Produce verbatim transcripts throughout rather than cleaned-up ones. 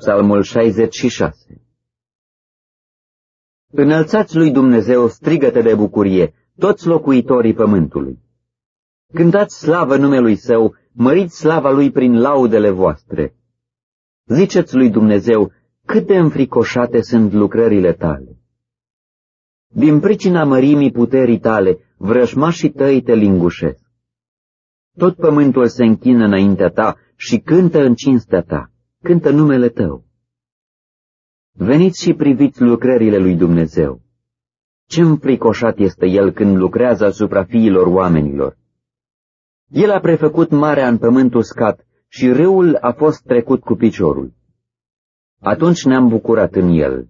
Psalmul șaizeci și șase. Înălțați lui Dumnezeu strigăte de bucurie, toți locuitorii pământului. Cântați slavă numelui Său, măriți slava Lui prin laudele voastre. Ziceți lui Dumnezeu, cât de înfricoșate sunt lucrările Tale. Din pricina mărimii puterii Tale, vrăjmașii Tăi Te lingușesc. Tot pământul se închină înaintea Ta și cântă în cinstea Ta, cântă numele Tău. Veniți și priviți lucrările lui Dumnezeu. Ce înfricoșat este El când lucrează asupra fiilor oamenilor. El a prefăcut marea în pământ uscat și râul a fost trecut cu piciorul. Atunci ne-am bucurat în El.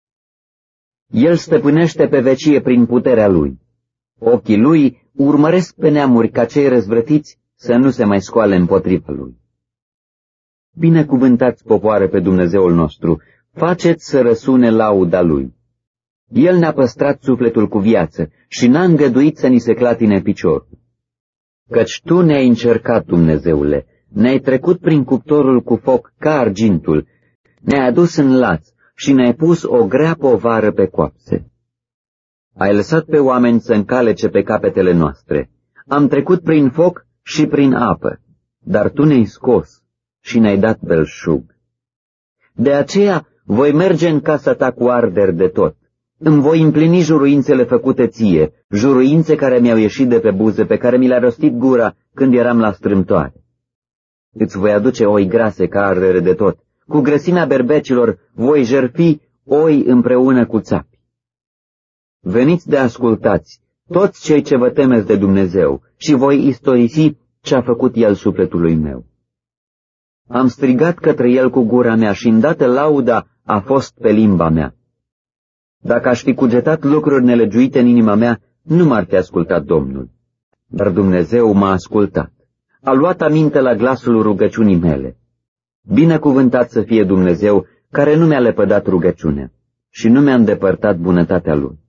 El stăpânește pe vecie prin puterea Lui. Ochii Lui urmăresc pe neamuri ca cei răzvrătiți să nu se mai scoale împotriva Lui. Binecuvântați, popoare, pe Dumnezeul nostru, faceți să răsune lauda Lui. El ne-a păstrat sufletul cu viață și n-a îngăduit să ni se clatine piciorul. Căci Tu ne-ai încercat, Dumnezeule, ne-ai trecut prin cuptorul cu foc ca argintul, ne-ai adus în laț și ne-ai pus o grea povară pe coapse. Ai lăsat pe oameni să încalece pe capetele noastre. Am trecut prin foc și prin apă, dar Tu ne-ai scos și ne-ai dat belșug. De aceea voi merge în casa Ta cu arderi de tot. Îmi voi împlini juruințele făcute Ție, juruințe care mi-au ieșit de pe buze, pe care mi le-a rostit gura când eram la strâmtoare. Îți voi aduce oi grase ca ardere de tot. Cu grăsimea berbecilor voi jertfi oi împreună cu țapi. Veniți de ascultați, toți cei ce vă temeți de Dumnezeu, și voi istorisi ce a făcut El sufletului meu. Am strigat către El cu gura mea și îndată lauda a fost pe limba mea. Dacă aș fi cugetat lucruri nelegiuite în inima mea, nu m-ar fi ascultat Domnul. Dar Dumnezeu m-a ascultat. A luat aminte la glasul rugăciunii mele. Binecuvântat să fie Dumnezeu, care nu mi-a lepădat rugăciunea și nu mi-a îndepărtat bunătatea Lui.